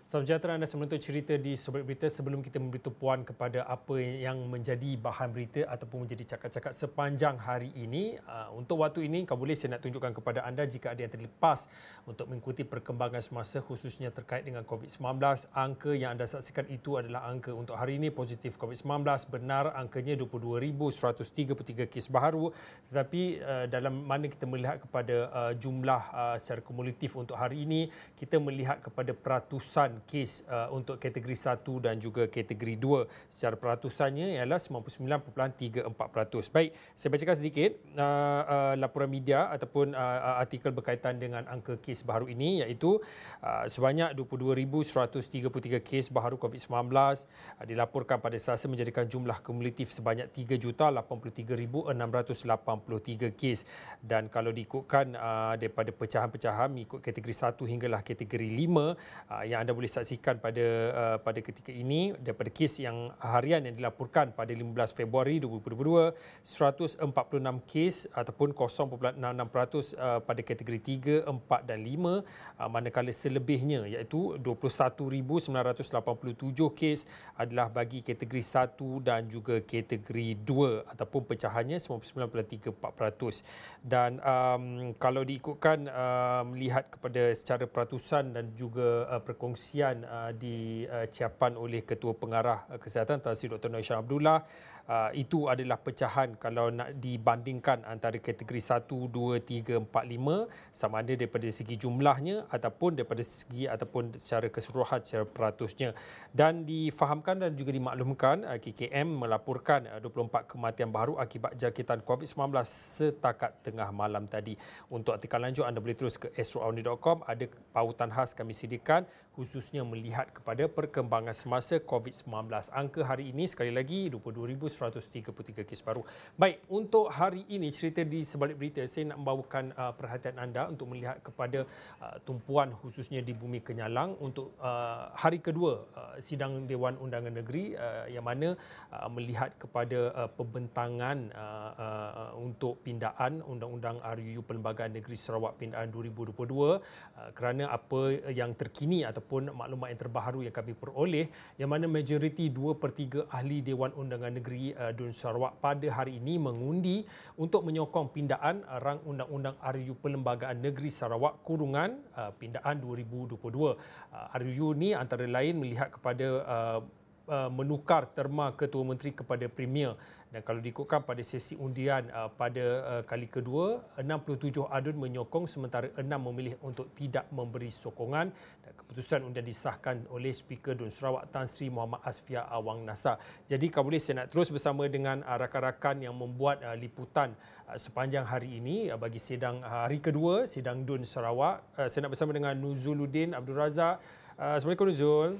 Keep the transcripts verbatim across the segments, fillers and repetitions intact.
Salam sejahtera, anda menonton cerita di Sobat Berita. Sebelum kita memberi tumpuan kepada apa yang menjadi bahan berita ataupun menjadi cakap-cakap sepanjang hari ini, uh, untuk waktu ini, kalau boleh saya nak tunjukkan kepada anda jika ada yang terlepas untuk mengikuti perkembangan semasa khususnya terkait dengan covid sembilan belas. Angka yang anda saksikan itu adalah angka untuk hari ini positif covid sembilan belas. Benar angkanya dua puluh dua ribu seratus tiga puluh tiga kes baharu, tetapi uh, dalam mana kita melihat kepada uh, jumlah uh, secara kumulatif untuk hari ini, kita melihat kepada peratusan kes uh, untuk kategori satu dan juga kategori dua. Secara peratusannya ialah sembilan puluh sembilan perpuluhan tiga empat peratus. Baik, saya bacakan sedikit uh, uh, laporan media ataupun uh, artikel berkaitan dengan angka kes baharu ini, iaitu uh, sebanyak dua puluh dua ribu seratus tiga puluh tiga kes baharu covid sembilan belas uh, dilaporkan pada Selasa, menjadikan jumlah kumulatif sebanyak tiga juta lapan puluh tiga ribu enam ratus lapan puluh tiga kes. Dan kalau diikutkan uh, daripada pecahan-pecahan mengikut kategori satu hinggalah kategori lima, uh, yang anda boleh saksikan pada uh, pada ketika ini, daripada kes yang harian yang dilaporkan pada lima belas Februari dua ribu dua puluh dua, seratus empat puluh enam kes ataupun kosong perpuluhan enam enam peratus uh, pada kategori tiga, empat dan lima, uh, manakala selebihnya iaitu dua puluh satu ribu sembilan ratus lapan puluh tujuh kes adalah bagi kategori satu dan juga kategori dua ataupun pecahannya sembilan puluh sembilan perpuluhan tiga empat peratus. Dan um, kalau diikutkan uh, melihat kepada secara peratusan dan juga uh, perkongsian uh, di uh, ciapan oleh Ketua Pengarah uh, Kesihatan Tan Sri Doktor Noor Shah Abdullah, uh, itu adalah pecahan kalau nak dibandingkan antara kategori satu, dua, tiga, empat, lima, sama ada daripada segi jumlahnya ataupun daripada segi ataupun secara keseluruhan secara peratusnya. Dan difahamkan dan juga dimaklumkan, uh, K K M melaporkan uh, dua puluh empat kematian baru akibat jangkitan covid sembilan belas setakat tengah malam tadi. Untuk artikel lanjut anda boleh terus ke astro awni dot com, ada pautan khas kami sediakan khususnya melihat kepada perkembangan semasa covid sembilan belas. Angka hari ini sekali lagi dua puluh dua ribu seratus tiga puluh tiga kes baru. Baik, untuk hari ini cerita di sebalik berita, saya nak membawakan uh, perhatian anda untuk melihat kepada uh, tumpuan khususnya di Bumi Kenyalang untuk uh, hari kedua uh, sidang Dewan Undangan Negeri, uh, yang mana uh, melihat kepada uh, pembentangan uh, uh, untuk pindaan Undang-Undang R U U Perlembagaan Negeri Sarawak Pindaan dua ribu dua puluh dua, uh, kerana apa yang terkini atau pun maklumat yang terbaru yang kami peroleh, yang mana majoriti dua per tiga ahli Dewan Undangan Negeri uh, D U N Sarawak pada hari ini mengundi untuk menyokong pindaan uh, rang Undang-Undang R U U Perlembagaan Negeri Sarawak kurungan uh, pindaan dua ribu dua puluh dua. Uh, R U U ni antara lain melihat kepada uh, uh, menukar terma Ketua Menteri kepada Premier. Dan kalau diikutkan pada sesi undian uh, pada uh, kali kedua, enam puluh tujuh adun menyokong sementara enam memilih untuk tidak memberi sokongan, dan keputusan undian disahkan oleh Speaker D U N Sarawak Tan Sri Muhammad Asfiah Awang Nasa. Jadi kalau boleh saya nak terus bersama dengan uh, rakan-rakan yang membuat uh, liputan uh, sepanjang hari ini uh, bagi sidang uh, hari kedua sidang D U N Sarawak. Uh, saya nak bersama dengan Nuzuluddin Abdul Razak. Uh, Assalamualaikum Nuzul.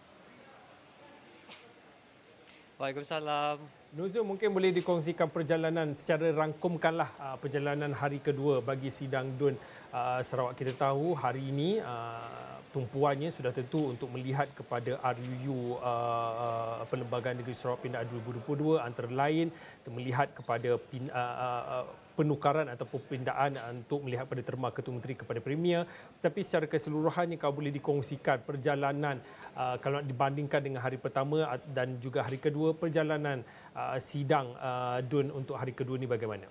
Waalaikumsalam. Nuzul, mungkin boleh dikongsikan perjalanan secara rangkumkanlah uh, perjalanan hari kedua bagi sidang D U N uh, Sarawak. Kita tahu hari ini uh, tumpuannya sudah tentu untuk melihat kepada R U U uh, uh, Perlembagaan Negeri Sarawak Pindaan dua ribu dua puluh dua, antara lain melihat kepada pin, uh, uh, penukaran ataupun pindaan untuk melihat pada terma Ketua Menteri kepada Premier. Tetapi secara keseluruhannya kalau boleh dikongsikan perjalanan uh, kalau dibandingkan dengan hari pertama dan juga hari kedua, perjalanan uh, sidang uh, D U N untuk hari kedua ini bagaimana?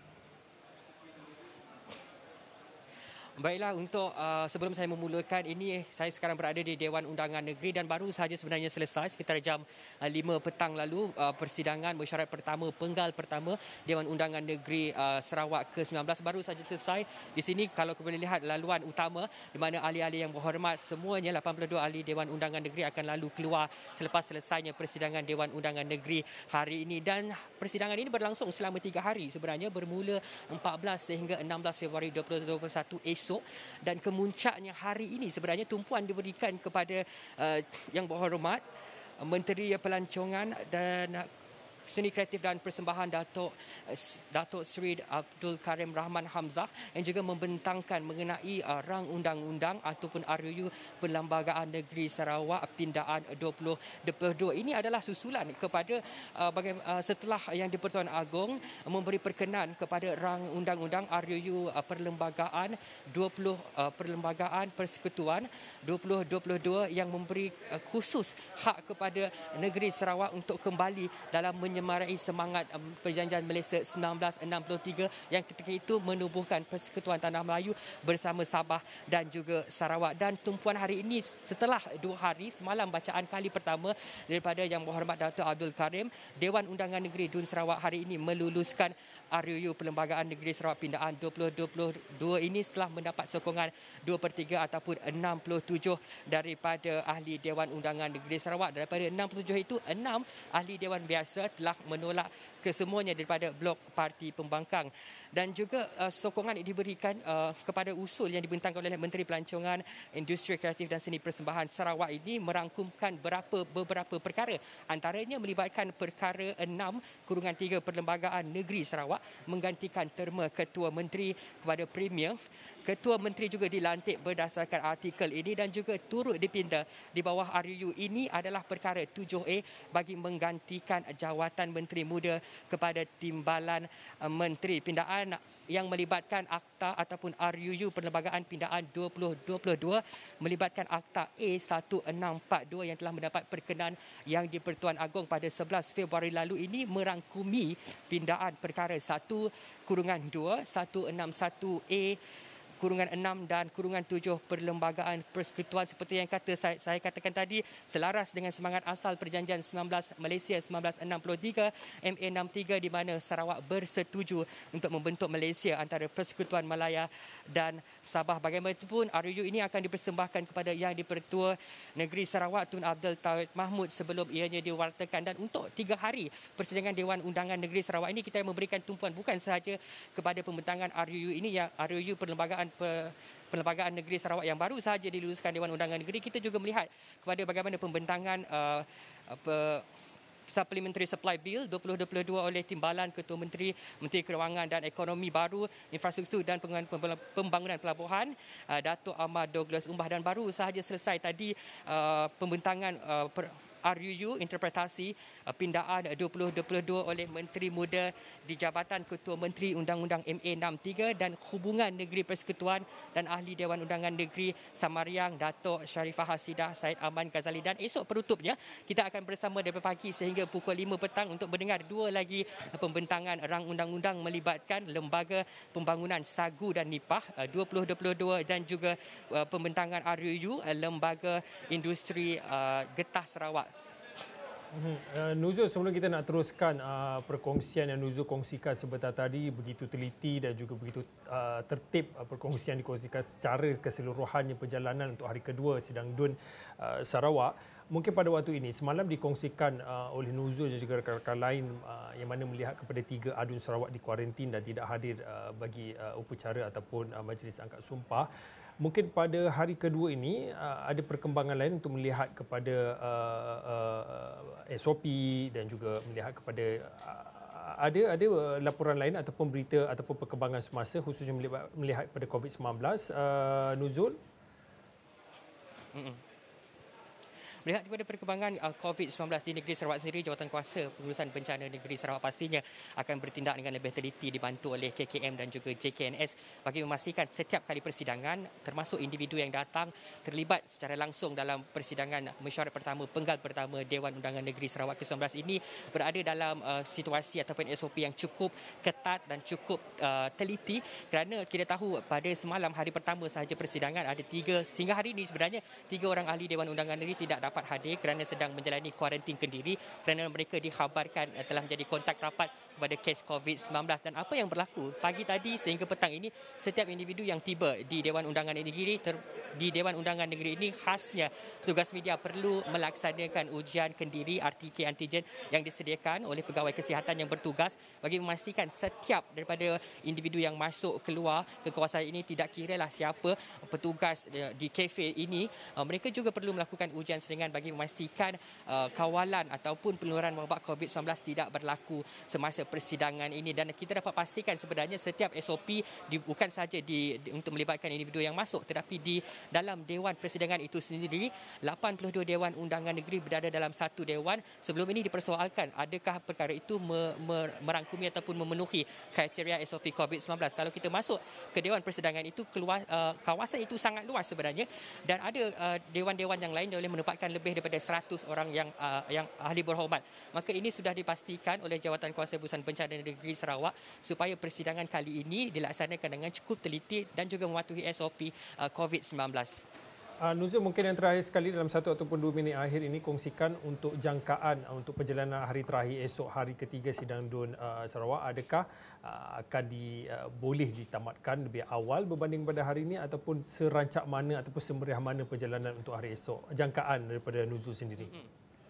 Baiklah, untuk uh, sebelum saya memulakan ini, saya sekarang berada di Dewan Undangan Negeri dan baru sahaja sebenarnya selesai sekitar jam uh, lima petang lalu uh, persidangan mesyuarat pertama, penggal pertama Dewan Undangan Negeri uh, Sarawak ke sembilan belas baru sahaja selesai. Di sini kalau kita boleh lihat laluan utama di mana ahli-ahli yang berhormat semuanya lapan puluh dua ahli Dewan Undangan Negeri akan lalu keluar selepas selesainya persidangan Dewan Undangan Negeri hari ini. Dan persidangan ini berlangsung selama tiga hari sebenarnya, bermula empat belas sehingga enam belas Februari dua ribu dua puluh satu esok, dan kemuncaknya hari ini sebenarnya tumpuan diberikan kepada uh, yang berhormat Menteri Pelancongan dan Seni Kreatif dan Persembahan Datuk Datuk Seri Abdul Karim Rahman Hamzah yang juga membentangkan mengenai uh, rang undang-undang ataupun R U U Perlembagaan Negeri Sarawak Pindaan dua ribu dua puluh dua. Ini adalah susulan kepada uh, bagaimana uh, setelah yang di-Pertuan Agong memberi perkenan kepada rang undang-undang R U U uh, Perlembagaan dua puluh uh, Perlembagaan Persekutuan dua ribu dua puluh dua yang memberi uh, khusus hak kepada negeri Sarawak untuk kembali dalam menyemarai semangat um, Perjanjian Malaysia seribu sembilan ratus enam puluh tiga yang ketika itu menubuhkan Persekutuan Tanah Melayu bersama Sabah dan juga Sarawak. Dan tumpuan hari ini setelah dua hari semalam bacaan kali pertama daripada Yang Berhormat Datuk Abdul Karim, Dewan Undangan Negeri D U N Sarawak hari ini meluluskan R U U Perlembagaan Negeri Sarawak Pindaan dua ribu dua puluh dua ini setelah mendapat sokongan dua per tiga ataupun enam puluh tujuh daripada ahli Dewan Undangan Negeri Sarawak. Daripada enam puluh tujuh itu, enam ahli Dewan Biasa telah menolak kesemuanya daripada blok Parti Pembangkang. Dan juga uh, sokongan diberikan uh, kepada usul yang dibentangkan oleh Menteri Pelancongan, Industri Kreatif dan Seni Persembahan Sarawak ini merangkumkan berapa beberapa perkara. Antaranya melibatkan perkara enam kurungan tiga Perlembagaan Negeri Sarawak menggantikan terma Ketua Menteri kepada Premier. Ketua Menteri juga dilantik berdasarkan artikel ini dan juga turut dipinda di bawah R U U ini adalah perkara tujuh A bagi menggantikan jawatan Menteri Muda kepada Timbalan Menteri. Pindaan yang melibatkan Akta ataupun R U U Perlembagaan Pindaan dua ribu dua puluh dua melibatkan Akta A seribu enam ratus empat puluh dua yang telah mendapat perkenan yang di-Pertuan Agong pada sebelas Februari lalu ini merangkumi pindaan perkara satu kurungan dua, seratus enam puluh satu A kurungan enam dan kurungan tujuh Perlembagaan Persekutuan. Seperti yang kata saya, saya katakan tadi, selaras dengan semangat asal Perjanjian sembilan belas Malaysia seribu sembilan ratus enam puluh tiga M A enam puluh tiga di mana Sarawak bersetuju untuk membentuk Malaysia antara Persekutuan Malaya dan Sabah. Bagaimanapun R U U ini akan dipersembahkan kepada Yang di-Pertua Negeri Sarawak Tun Abdul Tauhid Mahmud sebelum ianya diwartakan. Dan untuk tiga hari persidangan Dewan Undangan Negeri Sarawak ini kita memberikan tumpuan bukan sahaja kepada pembentangan R U U ini, yang R U U Perlembagaan Perlembagaan Negeri Sarawak yang baru sahaja diluluskan Dewan Undangan Negeri. Kita juga melihat kepada bagaimana pembentangan uh, apa, Supplementary Supply Bill dua ribu dua puluh dua oleh Timbalan Ketua Menteri, Menteri Kewangan dan Ekonomi Baru, Infrastruktur dan Pembangunan Pelabuhan, uh, Datuk Ahmad Douglas Umbah. Dan baru sahaja selesai tadi uh, pembentangan uh, per, R U U interpretasi uh, pindaan dua ribu dua puluh dua oleh Menteri Muda di Jabatan Ketua Menteri Undang-Undang M A enam puluh tiga dan Hubungan Negeri Persekutuan dan Ahli Dewan Undangan Negeri Samariang Datuk Sharifah Hasidah Said Aman Ghazali. Dan esok penutupnya kita akan bersama dari pagi sehingga pukul lima petang untuk mendengar dua lagi pembentangan rang undang-undang melibatkan Lembaga Pembangunan Sagu dan Nipah uh, dua ribu dua puluh dua dan juga uh, pembentangan R U U uh, Lembaga Industri uh, Getah Sarawak. Uh, Nuzul, sebelum kita nak teruskan uh, perkongsian yang Nuzul kongsikan sebentar tadi, begitu teliti dan juga begitu uh, tertib uh, perkongsian dikongsikan secara keseluruhannya perjalanan untuk hari kedua sidang D U N uh, Sarawak. Mungkin pada waktu ini, semalam dikongsikan uh, oleh Nuzul dan juga rakan-rakan lain uh, yang mana melihat kepada tiga A D U N Sarawak dikuarantin dan tidak hadir uh, bagi uh, upacara ataupun uh, majlis angkat sumpah. Mungkin pada hari kedua ini uh, ada perkembangan lain untuk melihat kepada uh, uh, S O P dan juga melihat kepada uh, ada ada laporan lain ataupun berita ataupun perkembangan semasa khususnya melihat, melihat kepada COVID sembilan belas, uh, Nuzul. Mm-mm. Melihat kepada perkembangan uh, COVID sembilan belas di negeri Sarawak sendiri, Jawatankuasa Pengurusan Bencana Negeri Sarawak pastinya akan bertindak dengan lebih teliti dibantu oleh K K M dan juga J K N S bagi memastikan setiap kali persidangan termasuk individu yang datang terlibat secara langsung dalam persidangan mesyuarat pertama, penggal pertama Dewan Undangan Negeri Sarawak ke sembilan belas ini berada dalam uh, situasi ataupun S O P yang cukup ketat dan cukup uh, teliti, kerana kita tahu pada semalam hari pertama sahaja persidangan ada tiga, sehingga hari ini sebenarnya tiga orang ahli Dewan Undangan Negeri tidak dapat dapat hadir kerana sedang menjalani kuarantin kendiri kerana mereka dikhabarkan telah menjadi kontak rapat kepada kes COVID sembilan belas. Dan apa yang berlaku pagi tadi sehingga petang ini, setiap individu yang tiba di Dewan Undangan Negeri ter, di Dewan Undangan Negeri ini khasnya petugas media perlu melaksanakan ujian kendiri R T K antigen yang disediakan oleh pegawai kesihatan yang bertugas bagi memastikan setiap daripada individu yang masuk keluar ke kawasan ini, tidak kiralah siapa petugas di kafe ini, mereka juga perlu melakukan ujian seringan perundingan bagi memastikan uh, kawalan ataupun penularan wabak covid sembilan belas tidak berlaku semasa persidangan ini. Dan kita dapat pastikan sebenarnya setiap S O P di, bukan sahaja di, di, untuk melibatkan individu yang masuk, tetapi di dalam Dewan Persidangan itu sendiri, lapan puluh dua Dewan Undangan Negeri berada dalam satu Dewan. Sebelum ini dipersoalkan adakah perkara itu me, me, merangkumi ataupun memenuhi kriteria S O P covid sembilan belas. Kalau kita masuk ke Dewan Persidangan itu, keluar, uh, kawasan itu sangat luas sebenarnya, dan ada uh, dewan-dewan yang lain yang boleh menempatkan lebih daripada seratus orang yang uh, yang ahli berhormat. Maka ini sudah dipastikan oleh Jawatan Kuasa Urusan Bencana Negeri Sarawak supaya persidangan kali ini dilaksanakan dengan cukup teliti dan juga mematuhi S O P uh, covid sembilan belas. Uh, Nuzul, mungkin yang terakhir sekali dalam satu ataupun dua minit akhir ini, kongsikan untuk jangkaan uh, untuk perjalanan hari terakhir esok hari ketiga sidang D U N uh, Sarawak. Adakah uh, akan di, uh, boleh ditamatkan lebih awal berbanding pada hari ini, ataupun serancak mana ataupun semeriah mana perjalanan untuk hari esok? Jangkaan daripada Nuzul sendiri. Hmm.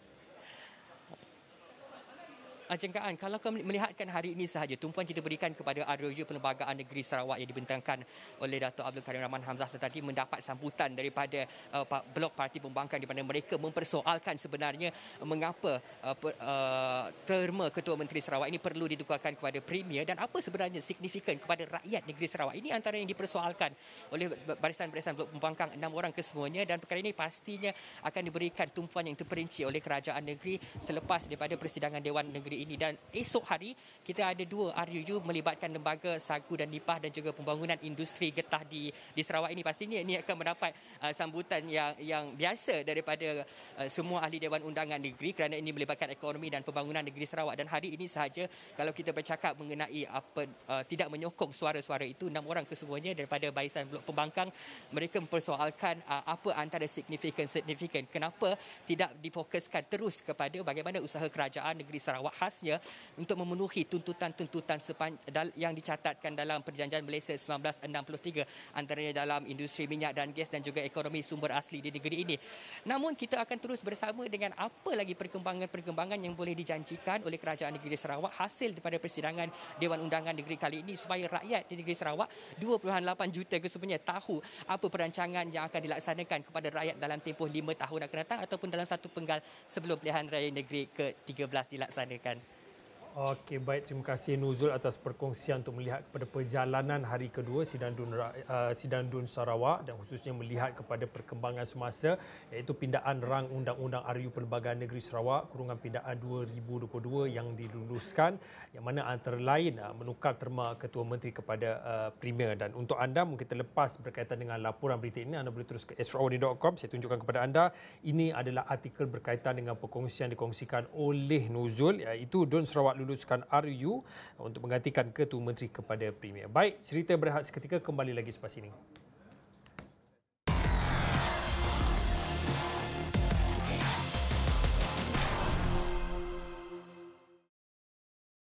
Jangkaan, kalau kau melihatkan hari ini sahaja, tumpuan kita berikan kepada R O U Perlembagaan Negeri Sarawak yang dibentangkan oleh Dato' Abdul Karim Rahman Hamzah tadi mendapat sambutan daripada uh, blok parti pembangkang, di mana mereka mempersoalkan sebenarnya mengapa uh, uh, terma Ketua Menteri Sarawak ini perlu didukakan kepada Premier, dan apa sebenarnya signifikan kepada rakyat negeri Sarawak. Ini antara yang dipersoalkan oleh barisan-barisan blok pembangkang, enam orang kesemuanya, dan perkara ini pastinya akan diberikan tumpuan yang terperinci oleh kerajaan negeri selepas daripada persidangan Dewan Negeri ini. Dan esok hari kita ada dua R U U melibatkan lembaga Sagu dan Nipah dan juga pembangunan industri getah di di Sarawak ini. Pastinya ini akan mendapat uh, sambutan yang yang biasa daripada uh, semua ahli Dewan Undangan Negeri, kerana ini melibatkan ekonomi dan pembangunan negeri Sarawak. Dan hari ini sahaja kalau kita bercakap mengenai apa uh, tidak menyokong suara-suara itu, enam orang kesemuanya daripada barisan blok pembangkang, mereka mempersoalkan uh, apa antara signifikan-signifikan kenapa tidak difokuskan terus kepada bagaimana usaha kerajaan negeri Sarawak khasnya untuk memenuhi tuntutan-tuntutan yang dicatatkan dalam Perjanjian Malaysia seribu sembilan ratus enam puluh tiga, antaranya dalam industri minyak dan gas dan juga ekonomi sumber asli di negeri ini. Namun kita akan terus bersama dengan apa lagi perkembangan-perkembangan yang boleh dijanjikan oleh kerajaan negeri Sarawak hasil daripada persidangan Dewan Undangan Negeri kali ini, supaya rakyat di negeri Sarawak dua puluh lapan juta kesemuanya tahu apa perancangan yang akan dilaksanakan kepada rakyat dalam tempoh lima tahun akan datang ataupun dalam satu penggal sebelum pilihan raya negeri ke tiga belas dilaksanakan. Okey, baik. Terima kasih Nuzul atas perkongsian untuk melihat kepada perjalanan hari kedua sidang D U N, uh, sidang D U N Sarawak, dan khususnya melihat kepada perkembangan semasa, iaitu pindaan rang Undang-Undang R U Perlembagaan Negeri Sarawak kurungan pindaan dua ribu dua puluh dua yang diluluskan, yang mana antara lain uh, menukar terma Ketua Menteri kepada uh, Premier. Dan untuk anda mungkin terlepas berkaitan dengan laporan berita ini, anda boleh terus ke extraordinary dot com. Saya tunjukkan kepada anda, ini adalah artikel berkaitan dengan perkongsian dikongsikan oleh Nuzul, iaitu D U N Sarawak luluskan R U untuk menggantikan Ketua Menteri kepada Premier. Baik, cerita berehat seketika kembali lagi selepas ini.